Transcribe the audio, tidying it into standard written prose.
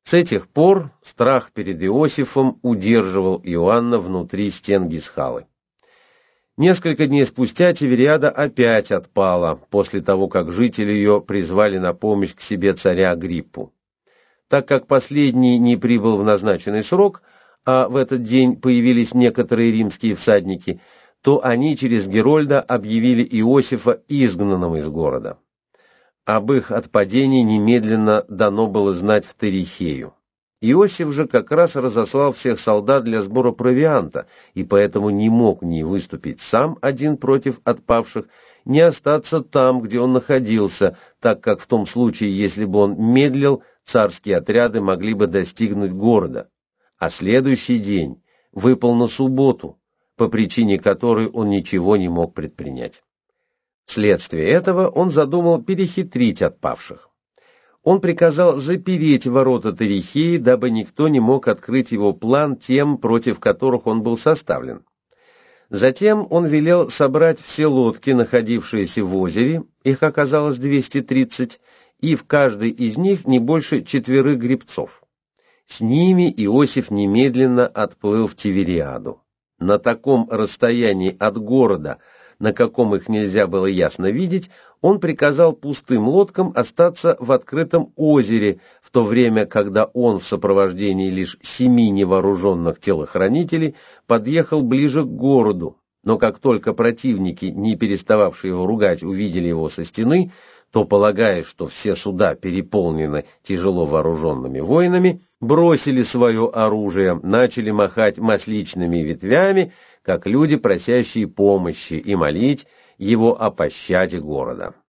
С этих пор страх перед Иосифом удерживал Иоанна внутри стен Гисхалы. Несколько дней спустя Тивериада опять отпала, после того, как жители ее призвали на помощь к себе царя Агриппу. Так как последний не прибыл в назначенный срок, а в этот день появились некоторые римские всадники, то они через Герольда объявили Иосифа изгнанным из города. Об их отпадении немедленно дано было знать в Тарихею. Иосиф же как раз разослал всех солдат для сбора провианта, и поэтому не мог ни выступить сам один против отпавших, ни остаться там, где он находился, так как в том случае, если бы он медлил, царские отряды могли бы достигнуть города. А следующий день выпал на субботу, по причине которой он ничего не мог предпринять. Вследствие этого он задумал перехитрить отпавших. Он приказал запереть ворота Тарихеи, дабы никто не мог открыть его план тем, против которых он был составлен. Затем он велел собрать все лодки, находившиеся в озере, их оказалось 230, и в каждой из них не больше 4 гребцов. С ними Иосиф немедленно отплыл в Тивериаду. На таком расстоянии от города, на каком их нельзя было ясно видеть, он приказал пустым лодкам остаться в открытом озере, в то время, когда он в сопровождении лишь 7 невооруженных телохранителей подъехал ближе к городу. Но как только противники, не перестававшие его ругать, увидели его со стены, то, полагая, что все суда переполнены тяжело вооруженными воинами, бросили свое оружие, начали махать масличными ветвями, как люди, просящие помощи, и молить его о пощаде города.